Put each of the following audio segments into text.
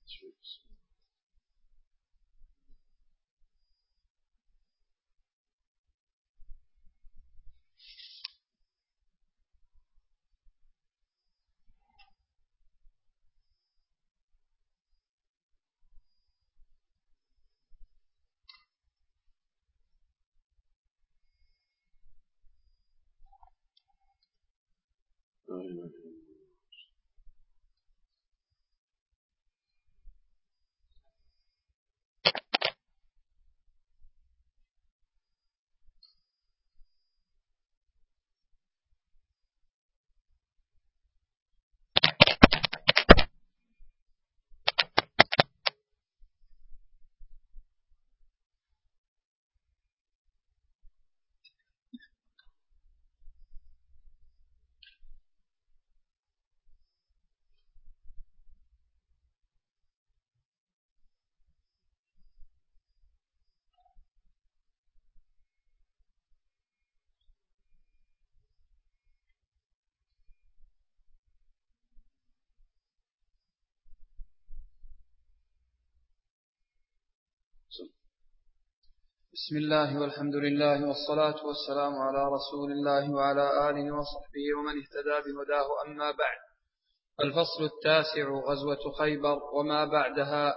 بسم الله والحمد لله والصلاة والسلام على رسول الله وعلى آله وصحبه ومن اهتدى بهداه. أما بعد، الفصل 9: غزوة خيبر وما بعدها.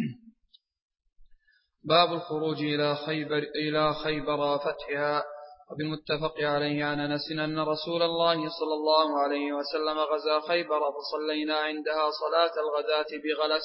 باب الخروج إلى خيبر وفتحها. وبالمتفق عليه عن أنس أن رسول الله صلى الله عليه وسلم غزا خيبر فصلينا عندها صلاة الغداة بغلس،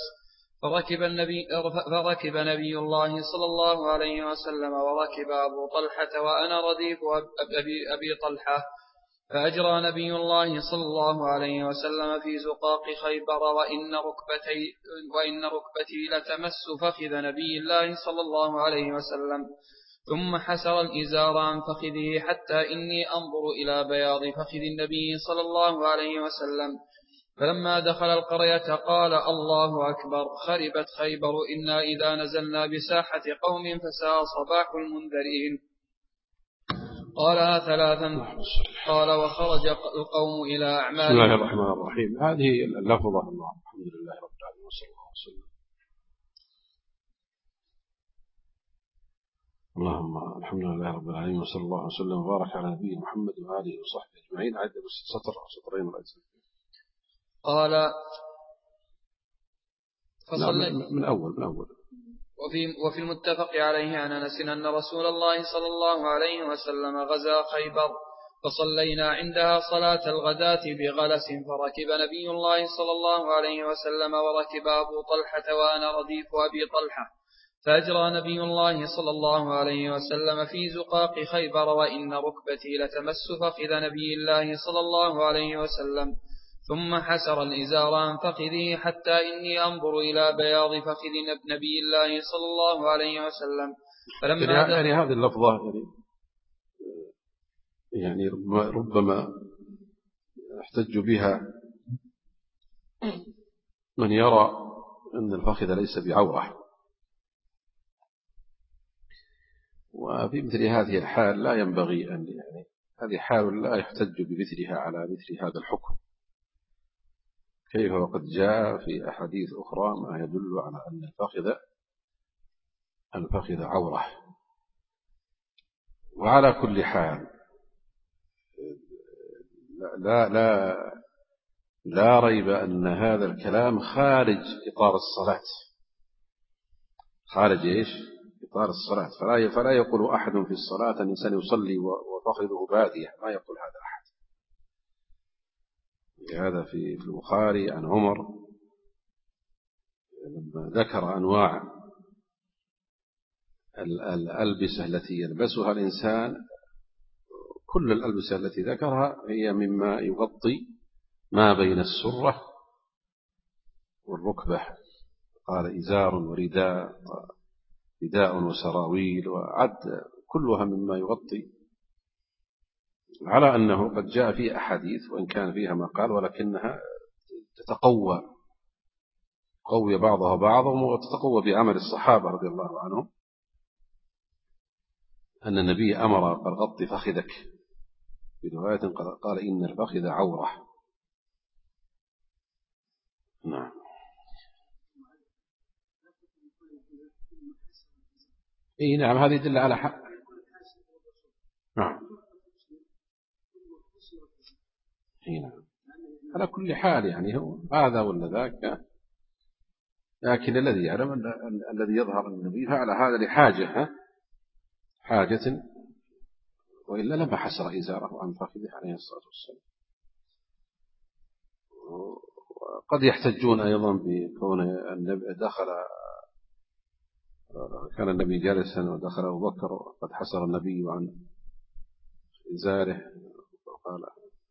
فركب نبي الله صلى الله عليه وسلم وركب أبو طلحة وأنا رديف أبي طلحة، فأجرى نبي الله صلى الله عليه وسلم في زقاق خيبر وإن ركبتي لتمس فخذ نبي الله صلى الله عليه وسلم، ثم حسر الإزار عن فخذه حتى إني أنظر إلى بياض فخذ النبي صلى الله عليه وسلم. فلما دخل القرية قال: الله أكبر، خربت خيبر، إنا إذا نزلنا بساحة قوم فساء صباح المنذرين. قالها ثلاثا. قال: وخرج القوم إلى أعمال. بسم الله الرحمن الرحيم. هذه اللفظة. الله الحمد لله رب العالمين وصلى الله وسلم. اللهم الحمد لله رب العالمين وصلى الله وسلم وبارك على نبينا محمد وآله وصحبه أجمعين. عد بس سطر أو سطرين ولا يزال. قال: من أول. وفي المتفق عليه عن أنس أن رسول الله صلى الله عليه وسلم غزا خيبر فصلينا عندها صلاة الغداة بغلس، فركب نبي الله صلى الله عليه وسلم وركب أبو طلحة وأنا رديف أبي طلحة، فأجرى نبي الله صلى الله عليه وسلم في زقاق خيبر وإن ركبتي لتمس فخذ نبي الله صلى الله عليه وسلم، ثم حسر الإزار عن فخذه حتى إني أنظر إلى بياض فخذ نبي الله صلى الله عليه وسلم. يعني هذه اللفظة يعني ربما يحتج بها من يرى أن الفخذ ليس بعورة، وفي مثل هذه الحال لا ينبغي أن يعني هذه حال لا يحتج بمثلها على مثل هذا الحكم، كيف وقد جاء في أحاديث أخرى ما يدل على أن الفخذ عورة. وعلى كل حال لا ريب أن هذا الكلام خارج إطار الصلاة، خارج إيش؟ إطار الصلاة. فلا يقول أحد في الصلاة أن الإنسان يصلي وفخذه بادية، ما يقول هذا أحد. هذا في البخاري عن عمر لما ذكر أنواع الألبسة التي يلبسها الإنسان، كل الألبسة التي ذكرها هي مما يغطي ما بين السرة والركبة، قال إزار ورداء وسراويل، وعد كلها مما يغطي، على أنه قد جاء في أحاديث وإن كان فيها ما قال، ولكنها تتقوى بعضها بعضا، وتتقوى بعمل الصحابة رضي الله عنهم، أن النبي أمر قال غطي فخذك، في رواية قال إن الفخذ عورة. نعم. إيه نعم، هذه يدل على حق. نعم. إيه نعم، على كل حال يعني هو هذا ولا ذاك، لكن الذي يعلم الذي يظهر النبي فعل هذا لحاجة، حاجة، وإلا لما حسر إزاره عن فخذه عليه الصلاة والسلام. وقد يحتجون أيضا بكون النبي كان النبي جالسا ودخل أبو بكر وقد حسر النبي عن إزاره، وقال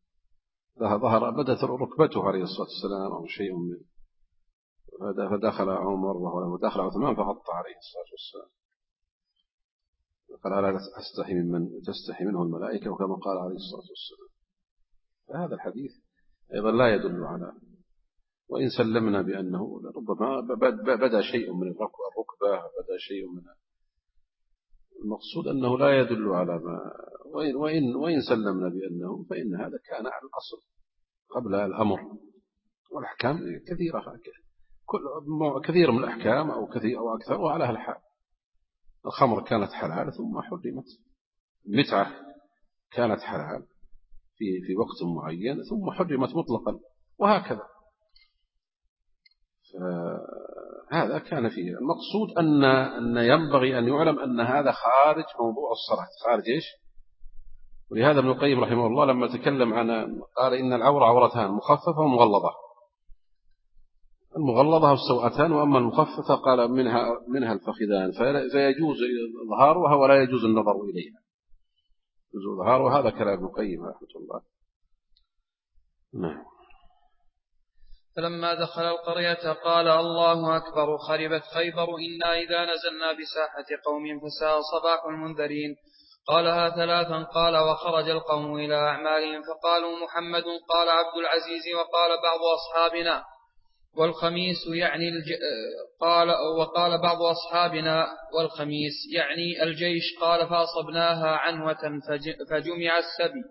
بدت ركبته عليه الصلاة والسلام أو شيء منه، فدخل عمر ودخل عثمان فغطى عليه الصلاة والسلام، قال ألا تستحي منه الملائكة، وكما قال عليه الصلاة والسلام. فهذا الحديث أيضا لا يدل على، وإن سلمنا بأنه ربما بدأ شيء من الركبة، بدأ شيء من المقصود أنه لا يدل على ما، وإن سلمنا بأنه فإن هذا كان على الأصل قبل الأمر، والأحكام كثيرة، كثير من الأحكام أو كثير أو أكثر وعلى الحال. الخمر كانت حلال ثم حرمت، المتعة كانت حلال في وقت معين ثم حرمت مطلقا، وهكذا. هذا كان فيه المقصود أن ينبغي أن يعلم أن هذا خارج موضوع الصلاة، خارج إيش؟ ولهذا ابن القيم رحمه الله لما تكلم عن قال إن العورة عورتان، مخففة ومغلظة. المغلظة السوأتان، وأما المخففة قال منها الفخذان، فيجوز إظهارها ولا يجوز النظر إليها، يجوز إظهارها. هذا كلام ابن القيم رحمه الله. نعم. فلما دخل القرية قال الله أكبر، خربت خيبر، إنا إذا نزلنا بساحة قوم فساء صباح المنذرين. قالها ثلاثا. قال وخرج القوم إلى أعمالهم فقالوا محمد، قال عبد العزيز، وقال بعض أصحابنا والخميس يعني وقال بعض أصحابنا والخميس يعني الجيش. قال فأصبناها عنوة فجمع السبي.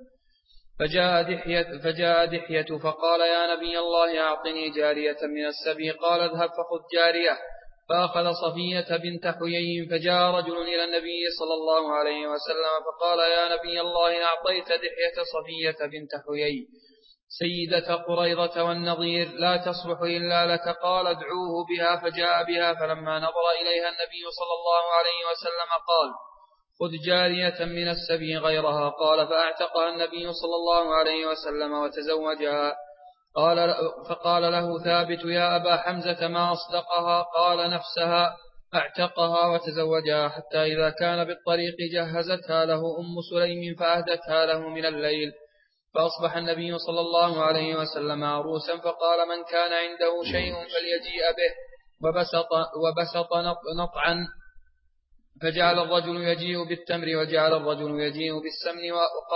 فجاء دحية فقال يا نبي الله أعطني جارية من السبي. قال اذهب فخذ جارية. فأخذ صفية بنت حيي. فجاء رجل إلى النبي صلى الله عليه وسلم فقال يا نبي الله إن أعطيت دحية صفية بنت حيي سيدة قريظة والنظير لا تصلح إلا لك. قال ادعوه بها. فجاء بها. فلما نظر إليها النبي صلى الله عليه وسلم قال خذ جارية من السبي غيرها. قال فأعتقها النبي صلى الله عليه وسلم وتزوجها. فقال له ثابت يا أبا حمزة ما أصدقها؟ قال نفسها. أعتقها وتزوجها، حتى إذا كان بالطريق جهزتها له سليم فأهدتها له من الليل. فأصبح النبي صلى الله عليه وسلم عروسا، فقال من كان عنده شيء فليجيء به. وبسط نطعا، فجعل الرجل يجيء بالتمر وجعل الرجل يجيء بالسمن.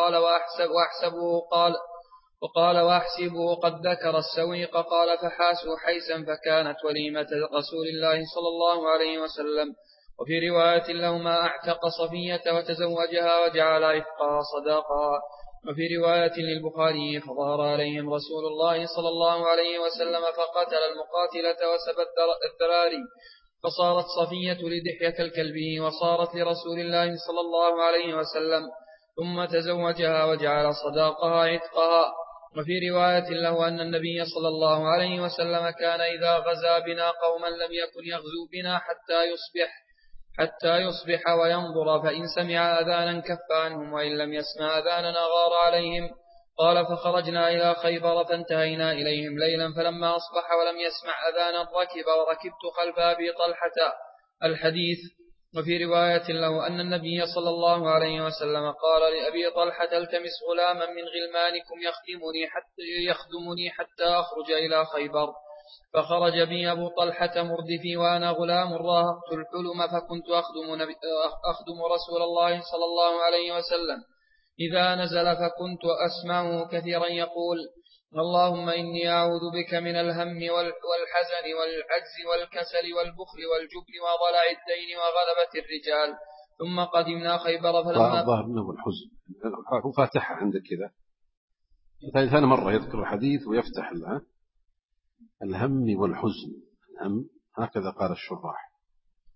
وقال وأحسبه قد ذكر السويق. قال فحاسوا حيسا فكانت وليمة رسول الله صلى الله عليه وسلم. وفي رواية لهما أعتق صفية وتزوجها وجعل عتقها صداقها. وفي رواية للبخاري فظهر عليهم رسول الله صلى الله عليه وسلم فقتل المقاتلة وسبى الذراري. فصارت صفية لدحية الكلبي وصارت لرسول الله صلى الله عليه وسلم، ثم تزوجها وجعل صداقها عتقها. وفي رواية له أن النبي صلى الله عليه وسلم كان إذا غزا بنا قوما لم يكن يغزو بنا حتى يصبح وينظر، فإن سمع أذانا كف عنهم، وإن لم يسمع أذانا غار عليهم. قال فخرجنا إلى خيبر فانتهينا إليهم ليلا، فلما أصبح ولم يسمع أذانا ركب وركبت خلف أبي طلحة. الحديث. وفي رواية له أن النبي صلى الله عليه وسلم قال لأبي طلحة التمس غلاما من غلمانكم يخدمني حتى أخرج إلى خيبر. فخرج بي أبو طلحة مردفي وأنا غلام راهقت الحلم، فكنت أخدم رسول الله صلى الله عليه وسلم إذا نزل، فكنت أسمعه كثيرا يقول اللهم إني أعوذ بك من الهم والحزن والعجز والكسل والبخل والجبن وضلع الدين وغلبة الرجال. ثم قدمنا خيبر فلما الظاهر أنه الحزن هو فاتحة عندك كذا، ثاني مرة يذكر الحديث ويفتح لها الهم والحزن. الهم هكذا قال الشراح،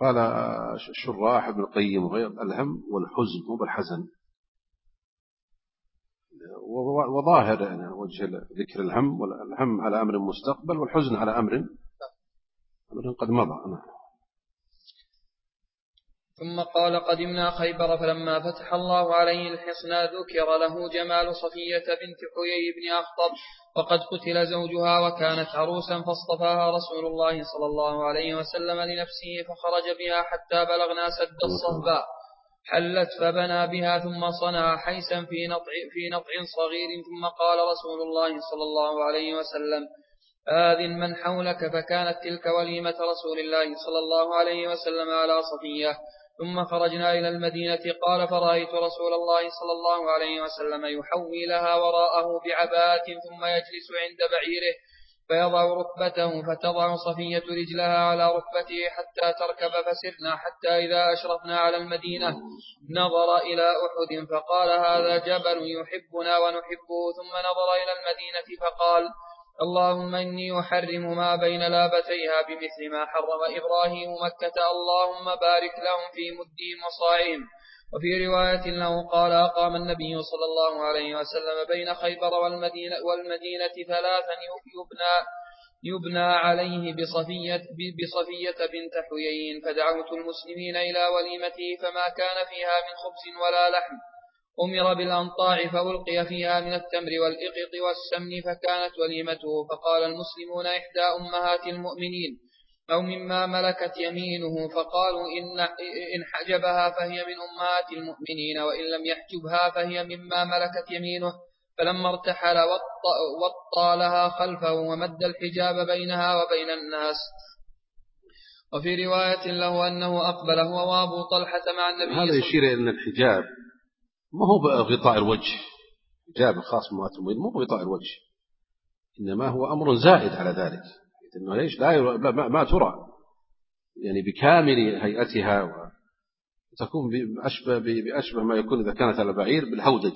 قال الشراح ابن القيم وغير الهم والحزن مو بالحزن، وظاهر يعني وجه ذكر الهم، والهم على أمر مستقبل والحزن على أمر قد مضى. ثم قال قدمنا خيبر فلما فتح الله عليه الحصن ذكر له جمال صفية بنت حيي بن أخطب وقد قتل زوجها وكانت عروسا، فاصطفاها رسول الله صلى الله عليه وسلم لنفسه فخرج بها حتى بلغنا سد الصهباء، حلت فبنى بها ثم صنع حيسا في نطع صغير، ثم قال رسول الله صلى الله عليه وسلم آذن من حولك، فكانت تلك وليمة رسول الله صلى الله عليه وسلم على صفية. ثم خرجنا إلى المدينة. قال فرأيت رسول الله صلى الله عليه وسلم يحوي لها وراءه بعباءة ثم يجلس عند بعيره فيضع ركبته، فتضع صفية رجلها على ركبته حتى تركب، فسرنا حتى إذا أشرفنا على المدينة نظر إلى أحد فقال هذا جبل يحبنا ونحبه، ثم نظر إلى المدينة فقال اللهم إني أحرم ما بين لابتيها بمثل ما حرم إبراهيم مكة، اللهم بارك لهم في مدهم وصاعهم. وفي رواية له قال أقام النبي صلى الله عليه وسلم بين خيبر والمدينة 3 يبنى عليه بصفية بنت حيي، فدعوت المسلمين إلى وليمته فما كان فيها من خبز ولا لحم، أمر بالأنطاع فألقي فيها من التمر والإقط والسمن فكانت وليمته، فقال المسلمون إحدى أمهات المؤمنين أو مما ملكت يمينه، فقالوا إن حجبها فهي من أمهات المؤمنين، وإن لم يحجبها فهي مما ملكت يمينه. فلما ارتحل وطى لها خلفه ومد الحجاب بينها وبين الناس. وفي رواية له أنه أقبل هو وأبو طلحة مع النبي. هذا يشير إلى أن الحجاب ما هو بغطاء الوجه، حجاب الخاص بأمهات المؤمنين مو بغطاء الوجه، إنما هو أمر زائد على ذلك، إنه ليش ما ترى يعني بكامل هيئتها، وتكون بأشبه ما يكون إذا كانت على بعير بالهودج،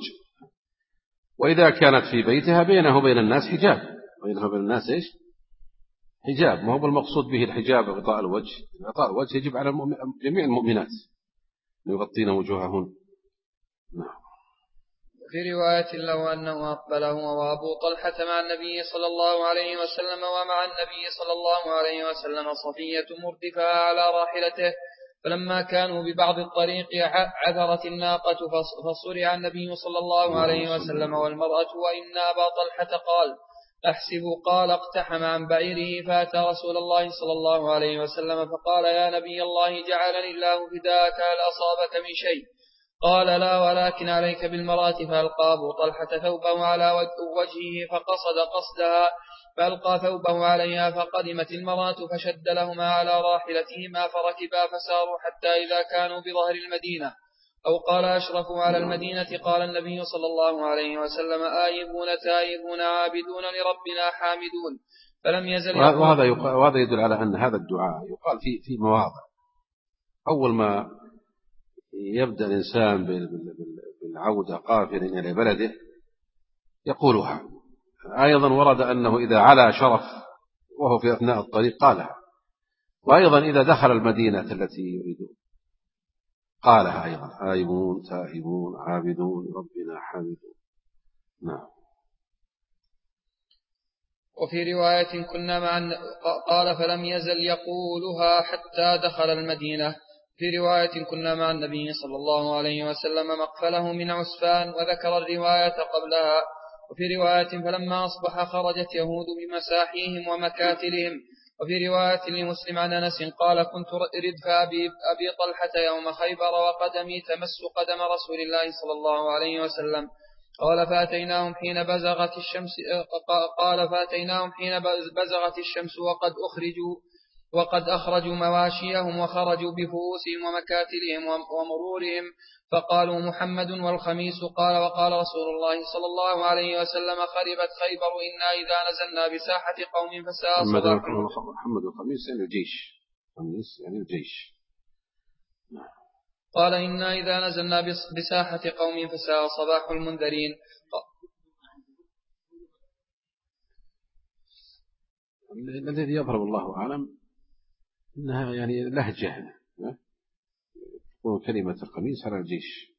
وإذا كانت في بيتها بينه وبين الناس حجاب، بينه وبين الناس إيش حجاب، ما هو بالمقصود به الحجاب غطاء الوجه، غطاء الوجه يجب على جميع المؤمنات يغطين وجوههن. نعم. في رواية له أنه أقبله وأبو طلحة مع النبي صلى الله عليه وسلم، ومع النبي صلى الله عليه وسلم صفية مردفها على راحلته، فلما كانوا ببعض الطريق عثرت الناقة فصرع النبي صلى الله عليه وسلم والمرأة، وإن أبا طلحة قال أحسب قال اقتحم عن بعيره، فأتى رسول الله صلى الله عليه وسلم فقال يا نبي الله جعلني الله فداك، هل أصابك من شيء؟ قال لا، ولكن عليك بالمرأة. فألقى أبو طلحة ثوبه على وجهه فقصد قصدها، فألقى ثوبه عليها، فقدمت المرأة فشد لهما على راحلتهما فركبا فساروا حتى إذا كانوا بظهر المدينة أو قال أشرفوا على المدينة. قال النبي صلى الله عليه وسلم آيبون تائبون عابدون لربنا حامدون، فلم يزل وهذا يدل على أن هذا الدعاء يقال في مواضع. أول ما يبدأ الإنسان بالعودة قافلا إلى بلده يقولها. أيضا ورد أنه إذا علا شرف وهو في أثناء الطريق قالها، وأيضا إذا دخل المدينة التي يريد قالها أيضا آيبون تائبون عابدون ربنا حامدون. نعم. وفي رواية كنا قال فلم يزل يقولها حتى دخل المدينة. في رواية كنا مع النبي صلى الله عليه وسلم مقفله من عسفان، وذكر الرواية قبلها. وفي رواية فلما أصبح خرجت يهود بمساحيهم ومكاتلهم. وفي رواية لمسلم عن أنس قال كنت ردف أبي طلحة يوم خيبر وقدمي تمس قدم رسول الله صلى الله عليه وسلم. قال فأتيناهم حين بزغت الشمس وقد أخرجوا مواشيهم وخرجوا بفؤوسهم ومكاتلهم ومرورهم، فقالوا محمد والخميس. قال وقال رسول الله صلى الله عليه وسلم خربت خيبر إنا إذا نزلنا بساحة قوم فساء صباح. محمد والخميس يعني الجيش، خميس يعني الجيش. قال إنا إذا نزلنا بساحة قوم فساء صباح المنذرين. الذي يظهر الله أعلم أنها يعني لهجة وكلمة القميص على الجيش.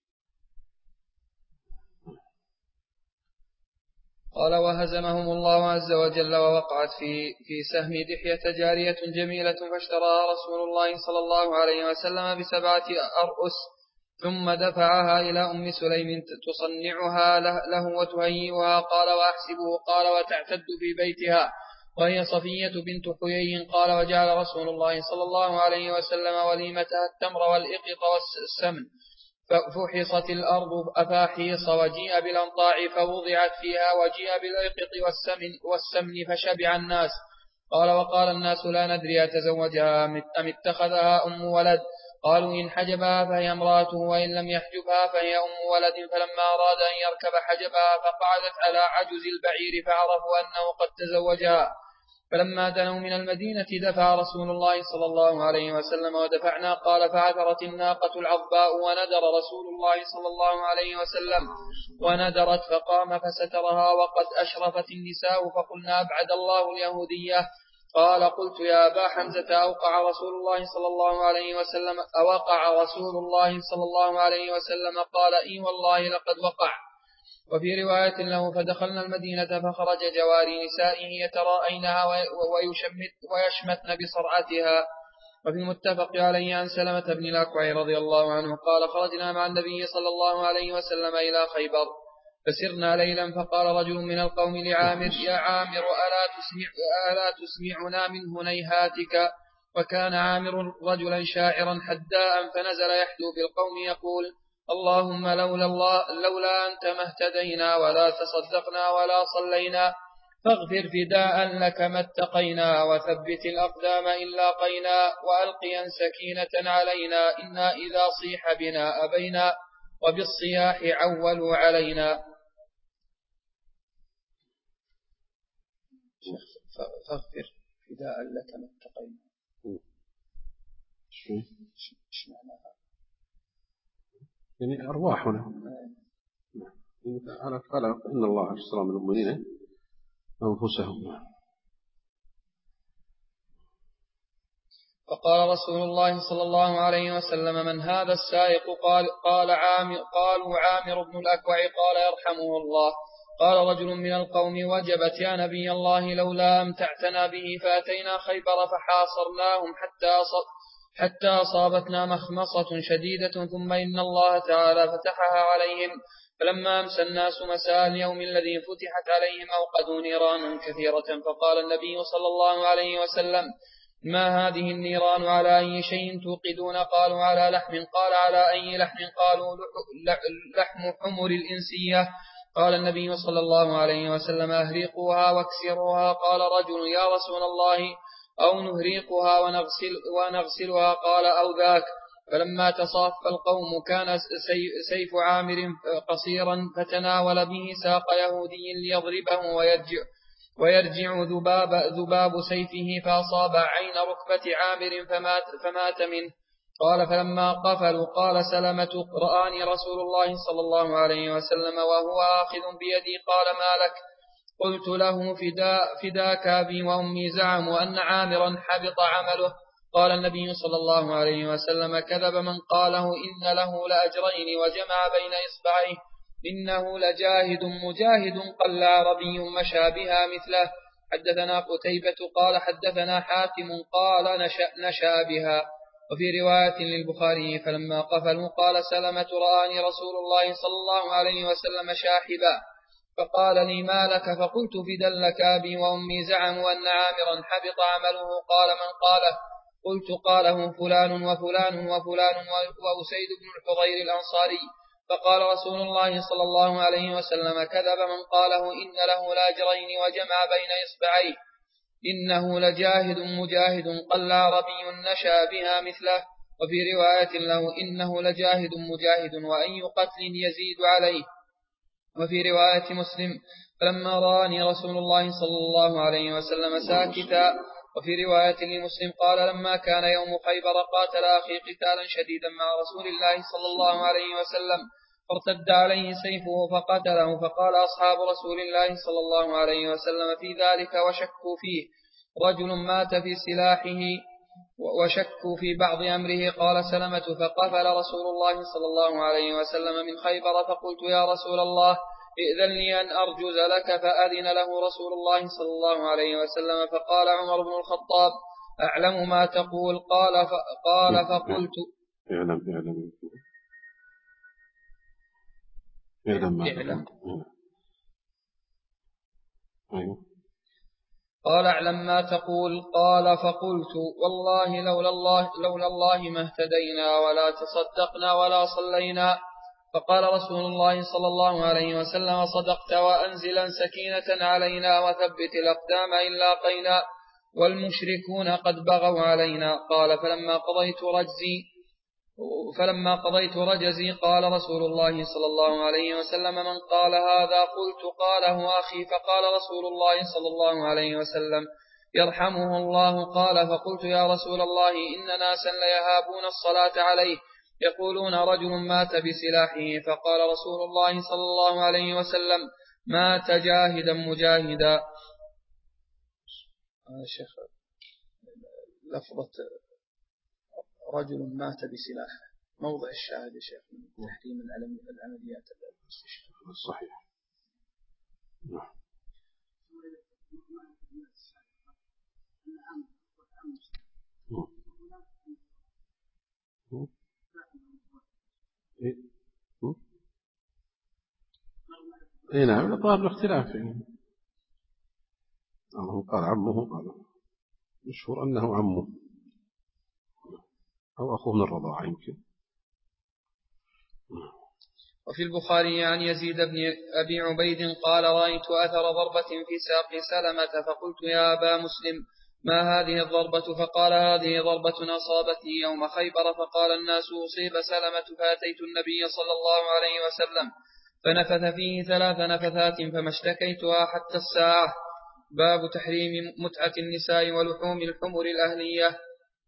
قال وهزمهم الله عز وجل ووقعت في سهم دحية جارية جميلة فاشتراها رسول الله صلى الله عليه وسلم ب7 أرؤس ثم دفعها إلى أم سليم تصنعها له وتهيئها. قال وأحسبه قال وتعتد في بيتها وهي صفية بنت حيي. قال وجعل رسول الله صلى الله عليه وسلم وليمتها التمر والإقط والسمن ففحصت الأرض أفاحيص وجيء بالأنطاع فوضعت فيها وجيء بالإقط والسمن فشبع الناس. قال وقال الناس لا ندري أتزوجها أم اتخذها أم ولد. قالوا إن حجبها فهي امرأته وإن لم يحجبها فهي أم ولد. فلما أراد أن يركب حجبها فقعدت على عجز البعير فعرفوا أنه قد تزوجها. فلما دنوا من المدينة دفع رسول الله صلى الله عليه وسلم ودفعنا. قال فعثرت الناقة العظباء وندر رسول الله صلى الله عليه وسلم وندرت فقام فسترها وقد أشرفت النساء فقلنا أبعد الله اليهودية. قال قلت يا أبا حمزة أوقع رسول الله صلى الله عليه وسلم قال إي والله لقد وقع. وفي رواية له فدخلنا المدينة فخرج جواري نسائه يتراءينها ويشمتن بصرعتها. وفي المتفق عليه عن سلمة بن الأكوع رضي الله عنه قال خرجنا مع النبي صلى الله عليه وسلم إلى خيبر فسرنا ليلا فقال رجل من القوم لعامر يا عامر ألا تسمعنا من هنيهاتك. وكان عامر رجلا شاعرا حداء فنزل يحدو في القوم يقول اللهم لولا أنت ما اهتدينا ولا تصدقنا ولا صلينا فاغفر فداء لك ما اتقينا وثبت الأقدام إن لاقينا وألقيا سكينة علينا إنا إذا صيح بنا أبينا وبالصياح عولوا علينا. فاغفر فداء لك ما اتقينا. ايش معناها؟ يعني أرواحنا قال إن الله اشترى من المؤمنين أنفسهم. فقال رسول الله صلى الله عليه وسلم من هذا السائق؟ قالوا عامر بن الأكوع. قال يرحمه الله. قال رجل من القوم وجبت يا نبي الله لولا أمتعتنا به فأتينا خيبر فحاصرناهم حتى أصابتنا مخمصة شديدة ثم إن الله تعالى فتحها عليهم. فلما أمسى الناس مساء اليوم الذي فتحت عليهم أوقدوا نيرانا كثيرة. فقال النبي صلى الله عليه وسلم ما هذه النيران على أي شيء توقدون؟ قالوا على لحم. قال على أي لحم؟ قالوا لحم حمر الإنسية. قال النبي صلى الله عليه وسلم أهريقوها واكسروها. قال رجل يا رسول الله أو نهريقها ونغسلها؟ قال أو ذاك. فلما تصاف القوم كان سيف عامر قصيرا فتناول به ساق يهودي ليضربه ويرجع ذباب سيفه فأصاب عين ركبة عامر فمات منه. قال فلما قفلوا قال سلمة رآني رسول الله صلى الله عليه وسلم وهو آخذ بيدي. قال ما لك؟ قلت له فداك أبي وأمي زعموا أن عامرا حبط عمله. قال النبي صلى الله عليه وسلم كذب من قاله إن له لأجرين وجمع بين إصبعيه إنه لجاهد مجاهد قل عربي مشى بها مثله. حدثنا قتيبة قال حدثنا حاتم قال نشأ بها. وفي رواية للبخاري فلما قفلوا قال سلمة رآني رسول الله صلى الله عليه وسلم شاحبا فقال لي ما لك؟ فقلت فدلك أبي وأمي زعموا أن عامرا حبط عمله. قال من قاله؟ قلت قاله فلان وفلان وفلان وأسيد بن الحضير الأنصاري. فقال رسول الله صلى الله عليه وسلم كذب من قاله إن له لأجرين وجمع بين إصبعيه إنه لجاهد مجاهد قل عربي نشأ بها مثله. وفي رواية له إنه لجاهد مجاهد وأي قتل يزيد عليه. وفي رواية مسلم فلما رآني رسول الله صلى الله عليه وسلم ساكتا. وفي رواية لمسلم قال لما كان يوم خيبر قاتل أخي قتالا شديدا مع رسول الله صلى الله عليه وسلم فارتد عليه سيفه فقتله. فقال أصحاب رسول الله صلى الله عليه وسلم في ذلك وشكوا فيه رجل مات في سلاحه وشكوا في بعض أمره. قال سلمة: فقفل رسول الله صلى الله عليه وسلم من خيبر، فقلت: يا رسول الله، ائذن لي أن أرجز لك، فأذن له رسول الله صلى الله عليه وسلم. فقال عمر بن الخطاب: أعلم ما تقول. قال فقلت: قال: أعلم ما تقول. قال فقلت: والله لولا الله ما اهتدينا ولا تصدقنا ولا صلينا. فقال رسول الله صلى الله عليه وسلم: صدقت، وأنزلا سكينة علينا وثبت الأقدام إن لاقينا، والمشركون قد بغوا علينا. قال: فلما قضيت رجزي قال رسول الله صلى الله عليه وسلم: من قال هذا؟ قلت: قاله أخي. فقال رسول الله صلى الله عليه وسلم: يرحمه الله. قال: فقلت: يا رسول الله، إن ناسا ليهابون الصلاة عليه، يقولون رجل مات بسلاحه. فقال رسول الله صلى الله عليه وسلم: مات جاهدا مجاهدا. شيخ، لفظة رجل مات بسلاحه موضع الشاهد يا شيخ من تحريم العمليات الاستشهاد. صحيح. اي نعم، طالب الاختلاف يعني. قال عمه، قال مشهور أنه عمه أو أخوه من الرضاعة يمكن. وفي البخاري عن يزيد بن أبي عبيد قال: رأيت أثر ضربة في ساق سلمة، فقلت: يا أبا مسلم، ما هذه الضربة؟ فقال: هذه ضربة أصابتني يوم خيبر. فقال الناس: أصيب سلمة. فأتيت النبي صلى الله عليه وسلم فنفث فيه 3 نفثات، فما اشتكيتها حتى الساعة. باب تحريم متعة النساء ولحوم الحمر الأهلية.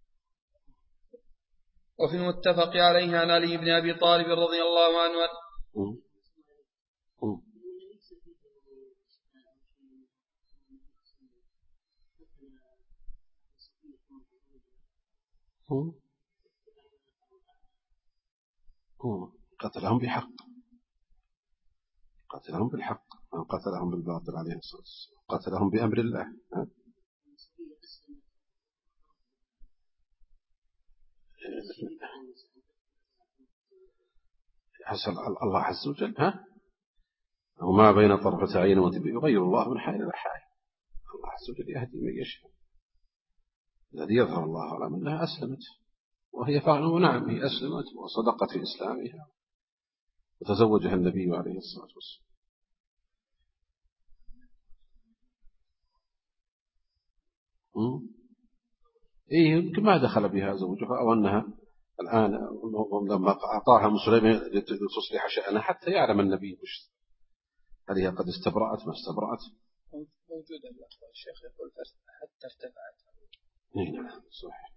وفي المتفق عليه عن علي بن أبي طالب رضي الله عنه قتلهم بحق، قتلهم بالحق، من قتلهم بالباطل عليه الصلاة والسلام، قتلهم بأمر الله. حصل الله عز وجل وما بين طرفة عين يغير الله من حال إلى حال. الله عز وجل يهدي من يشاء. الذي يظهر الله على منها أسلمت وهي فعلا، ونعم هي أسلمت وصدقت في إسلامها وتزوجها النبي عليه الصلاة والسلام. يمكن ما دخل بها زوجها، أو أنها الآن لما أعطاها من سليمان لتصلح شأنها حتى يعلم النبي هل هي قد استبرأت ما استبرأت. موجودة الشيخ يقول حتى ارتفعت. نعم صحيح.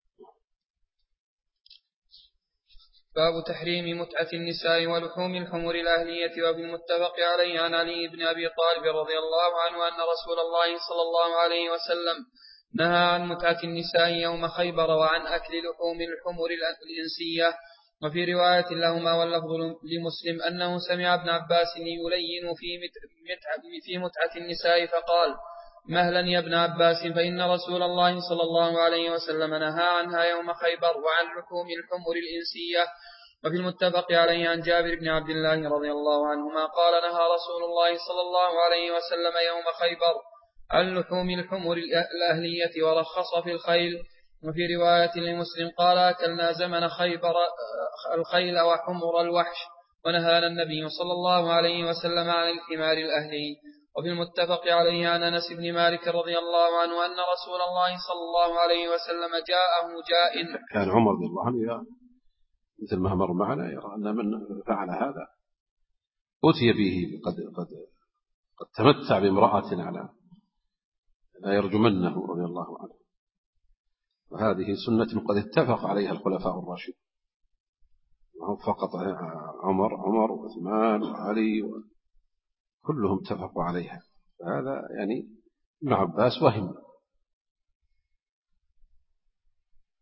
باب تحريم متعة النساء ولحوم الحمر الأهلية. وبالمتفق عليه عن علي بن أبي طالب رضي الله عنه أن رسول الله صلى الله عليه وسلم نهى عن متعة النساء يوم خيبر وعن أكل لحوم الحمر الإنسية. وفي رواية لهما واللفظ لمسلم أنه سمع ابن عباس يلين في متعة النساء فقال: مهلا يا ابن عباس، فإن رسول الله صلى الله عليه وسلم نهى عنها يوم خيبر وعن لحوم الحمر الإنسية. وفي المتفق عليه عن جابر بن عبد الله رضي الله عنهما قال: نهى رسول الله صلى الله عليه وسلم يوم خيبر عن لحوم الحمر الأهلية ورخص في الخيل. وفي رواية لمسلم قال: أكلنا زمن خيبر الخيل وحمر الوحش، ونهانا النبي صلى الله عليه وسلم عن الحمار الأهلي. وفي المتفق عليه عن أنس بن مالك رضي الله عنه أن رسول الله صلى الله عليه وسلم جاءه جاء. كان عمر رضي الله عنه مثل ما مر معنا يرى أن من فعل هذا أتي به قد تمتع بامرأة على لا يرجمنه رضي الله عنه. وهذه سنة قد اتفق عليها الخلفاء الراشدون، وهم فقط عمر وعثمان وعلي كلهم اتفقوا عليها. فهذا يعني ابن عباس وهم.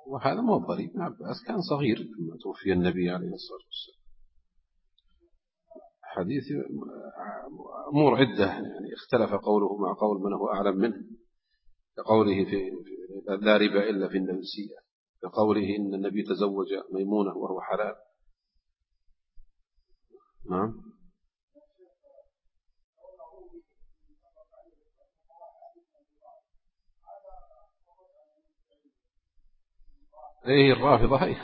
وهذا مو غريب، ابن عباس كان صغير لما توفي النبي عليه الصلاة والسلام. حديث أمور عدة يعني اختلف قوله مع قول من هو أعلم منه، كقوله في لا ربا إلا في النمسية، كقوله إن النبي تزوج ميمونة وهو حلال. نعم. إيه الرافضة هي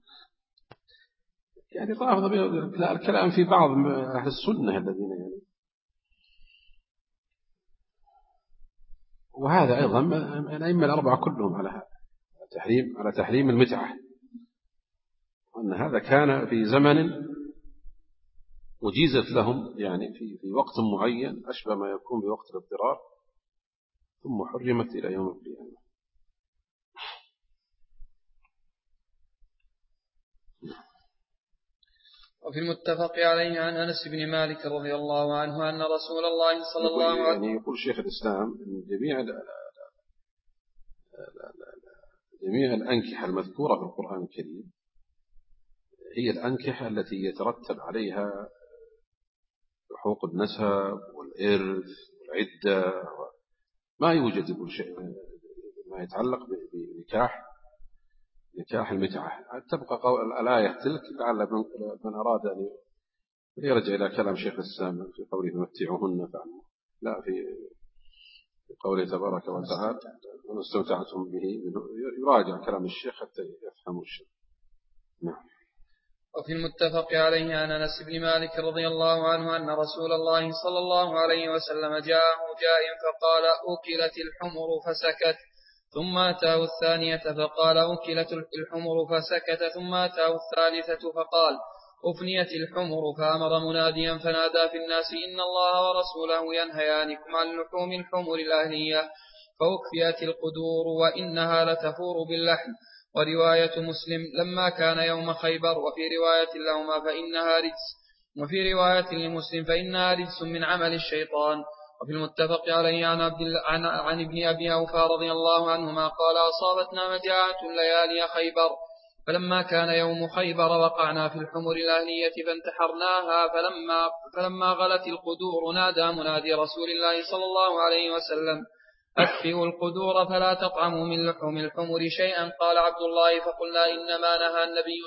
يعني الرافضة الكلام في بعض أهل السنة الذين يعني، وهذا أيضا الأئمة الأربعة كلهم على هذا على تحريم المتعة، وأن هذا كان في زمن وجيزت لهم يعني في وقت معين أشبه ما يكون بوقت الاضطرار، ثم حرمت إلى يوم القيامة. وفي المتفق عليه عن أنس بن مالك رضي الله عنه أن رسول الله صلى الله عليه وسلم، يعني يقول شيخ الإسلام أن جميع الأنكحة المذكورة في القرآن الكريم هي الأنكحة التي يترتب عليها حقوق النسب والإرث والعدة، ما يوجد يقول شيء ما يتعلق بنكاح المتعة. تبقى الآية تلك لعل من أراد أن يرجع إلى كلام شيخ الإسلام في قوله متعوهن فعلا، لا في قوله تبارك وتعالى وما استمتعتم به، يراجع كلام الشيخ حتى يفهموا الشيء. نعم. وفي المتفق عليه عن أنس بن مالك رضي الله عنه أن رسول الله صلى الله عليه وسلم جاءه جاء فقال أكلت الحمر فسكت، ثم أتاه الثانية فقال أكلت الحمر فسكت، ثم أتاه الثالثة فقال أفنيت الحمر، فأمر مناديا فنادى في الناس إن الله ورسوله ينهيانكم عن لحوم الحمر الأهلية، فأكفيت القدور وإنها لتفور باللحم. ورواية مسلم لما كان يوم خيبر، وفي رواية لهما فإنها رجس، وفي رواية لمسلم فإنها رجس من عمل الشيطان. وفي المتفق عليه عن ابن أبي أوفى رضي الله عنهما قال أصابتنا مجاعة ليالي خيبر، فلما كان يوم خيبر وقعنا في الحمر الأهلية فانتحرناها، فلما غلت القدور نادى منادي رسول الله صلى الله عليه وسلم أكفئوا القدور فلا تطعموا من لحوم الحمر شيئا. قال عبد الله فقلنا إنما نهى النبي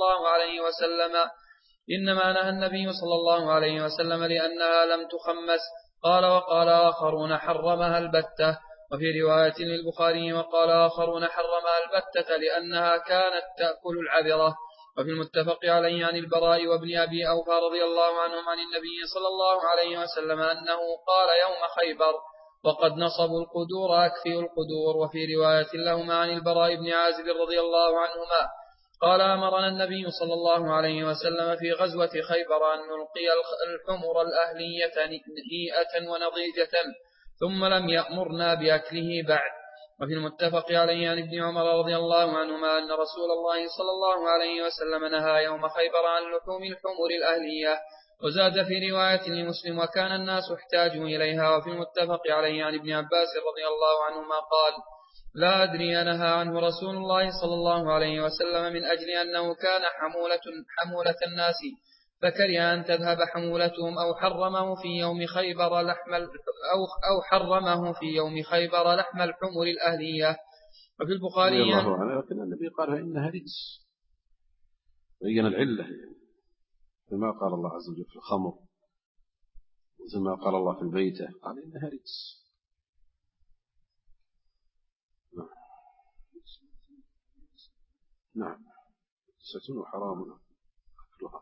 صلى الله عليه وسلم لأنها لم تخمس. قال وقال آخرون حرمها البتة. وفي رواية للبخاري وقال آخرون حرمها البتة لأنها كانت تأكل العبرة. وفي المتفق عليه عن البراء وابن أبي أوفى رضي الله عنهم عن النبي صلى الله عليه وسلم أنه قال يوم خيبر وقد نصبوا القدور أكفئوا القدور. وفي رواية لهما عن البراء بن عازب رضي الله عنهما قال أمرنا النبي صلى الله عليه وسلم في غزوة خيبر أن نلقي الحمر الأهلية نهيئة ونضيجة، ثم لم يأمرنا بأكله بعد. وفي المتفق عليه عن ابن عمر رضي الله عنهما أن رسول الله صلى الله عليه وسلم نهى يوم خيبر عن لحوم الحمر الأهلية. وزاد في رواية لمسلم وكان الناس احتاجوا إليها. وفي المتفق عليه عن ابن عباس رضي الله عنهما قال لا أدري نهى عنه رسول الله صلى الله عليه وسلم من أجل أنه كان حمولة الناس فكره أن تذهب حمولتهم، أو حرمه في يوم خيبر لحم الحمر الأهلية. وفي البخاري الله عنه لكن النبي قال إنها رجس، بين العلة كما قال الله عز وجل في الخمر، وكما قال الله في البيتة قال إنها رجس. نعم ستون حرام أكلها.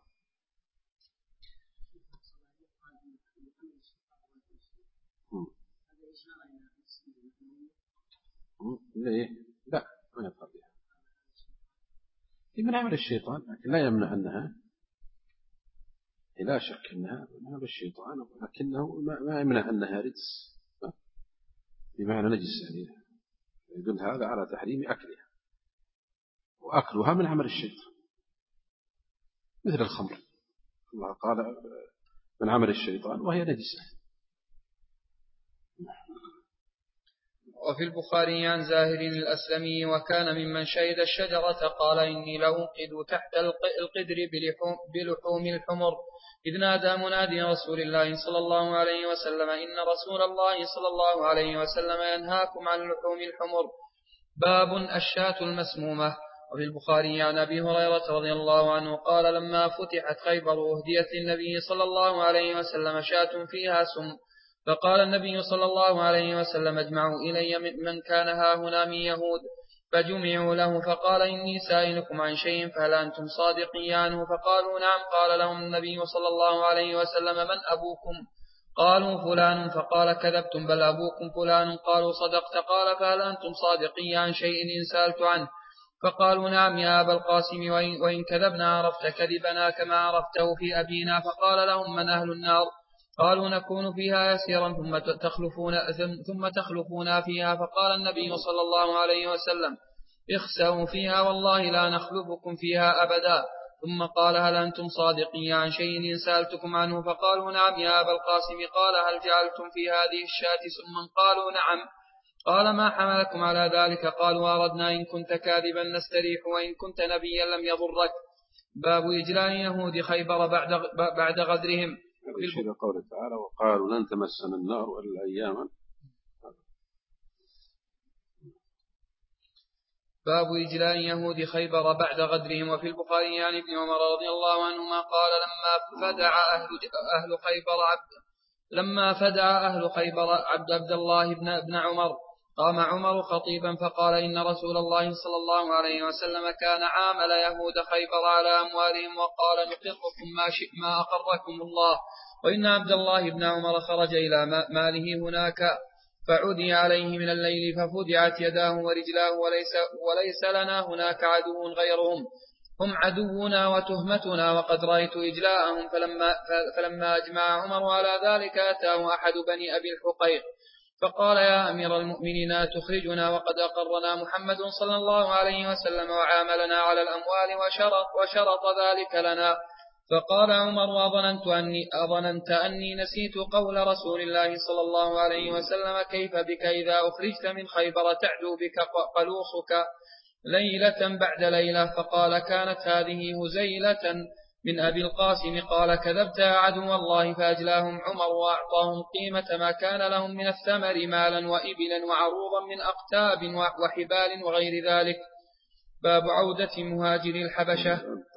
ليه؟ لا ما يفعل بها، هي من عمل الشيطان، لكن لا يمنع أنها، لا شك أنها من عمل الشيطان، ولكنه ما يمنع أنها رجس بمعنى نجس، يعني يدل هذا على تحريم أكلها، وأكلها من عمل الشيطان مثل الخمر، الله قال من عمل الشيطان وهي نجسة. وفي البخاري عن زاهر الأسلمي وكان ممن شهد الشجرة قال إني لأوقد تحت القدر بلحوم الحمر إذ نادى منادي رسول الله صلى الله عليه وسلم إن رسول الله صلى الله عليه وسلم ينهاكم عن لحوم الحمر. باب الشاة المسمومة. وفي البخاري عن أبي هريرة رضي الله عنه قال لما فتحت خيبر أهديت للنبي صلى الله عليه وسلم شاة فيها سم فقال النبي صلى الله عليه وسلم اجمعوا إلي من كان هاهنا من يهود فجمعوا له فقال إني سائلكم عن شيء فهل أنتم صادقي عنه فقالوا نعم. قال لهم النبي صلى الله عليه وسلم من أبوكم؟ قالوا فلان. فقال كذبتم بل أبوكم فلان. قالوا صدقت. قال فهل أنتم صادقي عن شيء إن سألت عنه؟ فقالوا نعم يا أبا القاسم وإن كذبنا عرفت كذبنا كما عرفته في أبينا. فقال لهم من أهل النار؟ قالوا نكون فيها يسيرا ثم تخلفون فيها. فقال النبي صلى الله عليه وسلم اخسأوا فيها والله لا نخلفكم فيها أبدا. ثم قال هل أنتم صادقي عن شيء إن سألتكم عنه؟ فقالوا نعم يا أبا القاسم. قال هل جعلتم في هذه الشاة سما؟ قالوا نعم. قال ما حملكم على ذلك؟ قالوا أردنا إن كنت كاذبا نستريح وإن كنت نبيا لم يضرك. باب إجلاء يهود خيبر بعد غدرهم. يشير قوله تعالى وقالوا لن تمسنا النار إلا أياما. باب إجلاء يهود خيبر بعد غدرهم. وفي البخاري عن ابن عمر رضي الله عنهما قال لما فدع أهل خيبر عبد الله بن عمر قام عمر خطيبا فقال إن رسول الله صلى الله عليه وسلم كان عامل يهود خيبر على أموالهم وقال نقركم ما أقركم الله. وإن عبد الله بن عمر خرج إلى ماله هناك فعدي عليه من الليل ففدعت يداه ورجلاه وليس لنا هناك عدو غيرهم هم عدونا وتهمتنا وقد رأيت إجلاءهم. فلما أجمع عمر على ذلك أتاه أحد بني أبي الحقيق فقال يا أمير المؤمنين تخرجنا وقد أقرنا محمد صلى الله عليه وسلم وعاملنا على الأموال وشرط ذلك لنا. فقال عمر أظننت أني نسيت قول رسول الله صلى الله عليه وسلم كيف بك إذا أخرجت من خيبر تعدو بك قلوصك ليلة بعد ليلة. فقال كانت هذه هزيلة من أبي القاسم. قال كذبت يا عدو الله. فأجلاهم عمر وأعطاهم قيمة ما كان لهم من الثمر مالا وإبلا وعروضا من أقتاب وحبال وغير ذلك. باب عودة مهاجر الحبشة.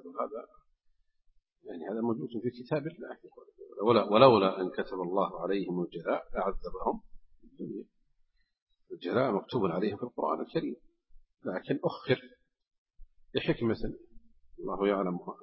يعني هذا موجود في كتاب الله ولولا أن كتب الله عليهم الجلاء لعذبهم في الدنيا. الجلاء مكتوب عليهم في القرآن الكريم لكن أخر لحكمة الله يعلمها.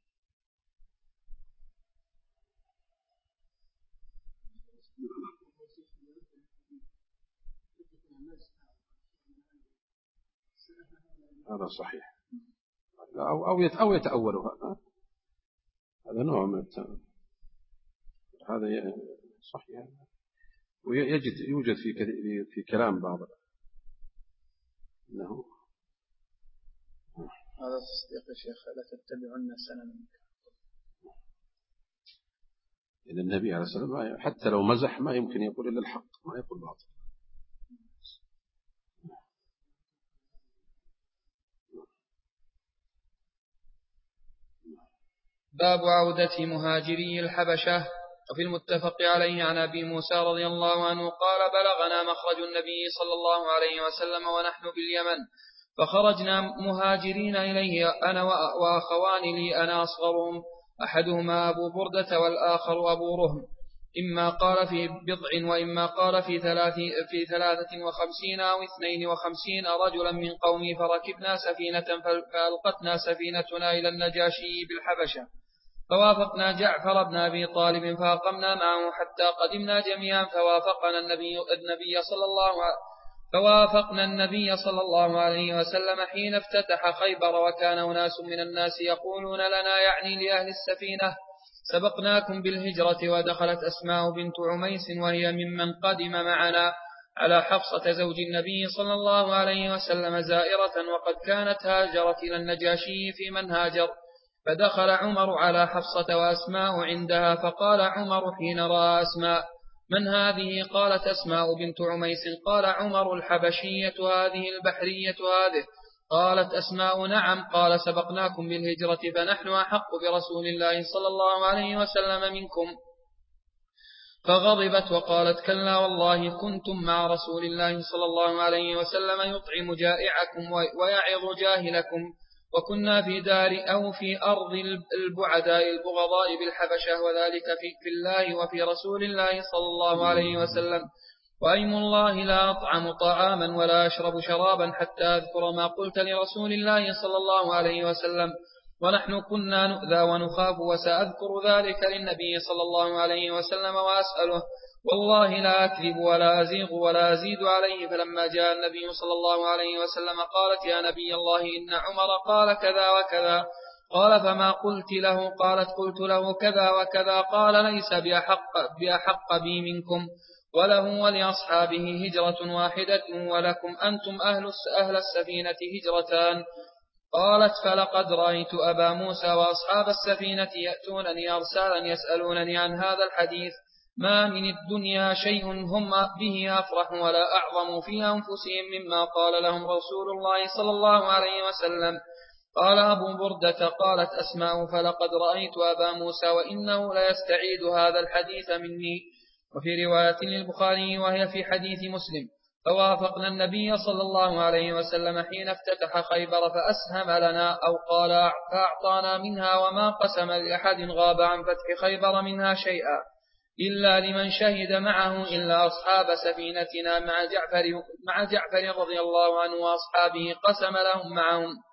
هذا صحيح أو يتأولها. هذا نوع من التأويل. هذا صحيح يوجد في كلام بعض إنه هذا تصديق الشيخ لا تتبعن سنن. إن النبي عليه الصلاة والسلام حتى لو مزح ما يمكن يقول إلا الحق ما يقول باطل. باب عودة مهاجري الحبشة. وفي المتفق عليه عن أبي موسى رضي الله عنه قال بلغنا مخرج النبي صلى الله عليه وسلم ونحن باليمن فخرجنا مهاجرين إليه أنا وأخوان لي أنا أصغرهم أحدهما أبو بردة والآخر أبو رهم إما قال في بضع وإما قال في 53 أو 52 رجلا من قومي فركبنا سفينة فألقتنا سفينتنا إلى النجاشي بالحبشة فوافقنا جعفر بن أبي طالب فأقمنا معه حتى قدمنا جميعا فوافقنا النبي صلى الله عليه وسلم حين افتتح خيبر وكان أناس من الناس يقولون لنا يعني لأهل السفينة سبقناكم بالهجرة ودخلت أسماء بنت عميس وهي ممن قدم معنا على حفصة زوج النبي صلى الله عليه وسلم زائرة وقد كانت هاجرت إلى النجاشي في من هاجر فدخل عمر على حفصة وأسماء عندها فقال عمر حين رأى أسماء من هذه؟ قالت أسماء بنت عميس. قال عمر الحبشية هذه البحرية هذه؟ قالت أسماء نعم. قال سبقناكم بالهجرة فنحن أحق برسول الله صلى الله عليه وسلم منكم. فغضبت وقالت كلا والله كنتم مع رسول الله صلى الله عليه وسلم يطعم جائعكم ويعظ جاهلكم، وكنا في دار أو في أرض البعداء البغضاء بالحبشة، وذلك في الله وفي رسول الله صلى الله عليه وسلم. وأيم الله لا أطعم طعاما ولا أشرب شرابا حتى أذكر ما قلت لرسول الله صلى الله عليه وسلم، ونحن كنا نؤذى ونخاف، وسأذكر ذلك للنبي صلى الله عليه وسلم وأسأله، والله لا أكذب ولا أزيغ ولا أزيد عليه. فلما جاء النبي صلى الله عليه وسلم قالت يا نبي الله إن عمر قال كذا وكذا. قال فما قلت له؟ قالت قلت له كذا وكذا. قال ليس بأحق بي منكم، وله ولأصحابه هجرة واحدة ولكم أنتم أهل السفينة هجرتان. قالت فلقد رأيت أبا موسى وأصحاب السفينة يأتونني أرسالا يسألونني عن هذا الحديث، ما من الدنيا شيء هم به أفرح ولا أعظم في أنفسهم مما قال لهم رسول الله صلى الله عليه وسلم. قال أبو بردة قالت أسماء فلقد رأيت أبا موسى وإنه ليستعيد هذا الحديث مني. وفي رواية للبخاري وهي في حديث مسلم فوافقنا النبي صلى الله عليه وسلم حين افتتح خيبر فأسهم لنا أو قال فأعطانا منها، وما قسم لأحد غاب عن فتح خيبر منها شيئا إلا لمن شهد معه إلا أصحاب سفينتنا مع جعفر رضي الله عنه وأصحابه قسم لهم معهم.